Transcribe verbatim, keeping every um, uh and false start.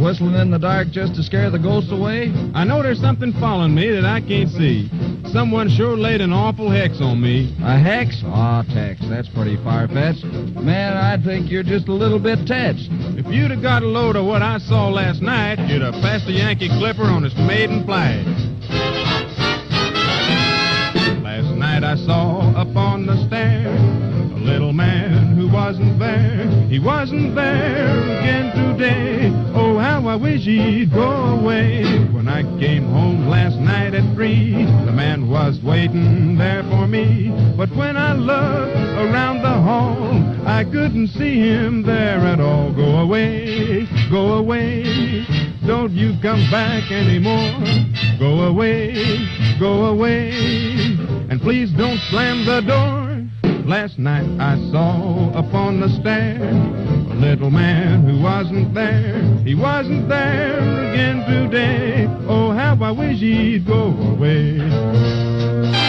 whistling in the dark just to scare the ghosts away? I know there's something following me that I can't see. Someone sure laid an awful hex on me. A hex? Aw, Tex, that's pretty far-fetched. Man, I think you're just a little bit touched. If you'd have got a load of what I saw last night, you'd have passed the Yankee Clipper on its maiden flight. Last night I saw up on the stair a little man who wasn't there. He wasn't there again today. Oh, how I wish he'd go away. When I came home last night at three, the man was waiting there for me. But when I looked around the hall, I couldn't see him there at all. Go away, go away, don't you come back anymore. Go away, go away, and please don't slam the door. Last night I saw upon the stair a little man who wasn't there. He wasn't there again today. Oh, how I wish he'd go away.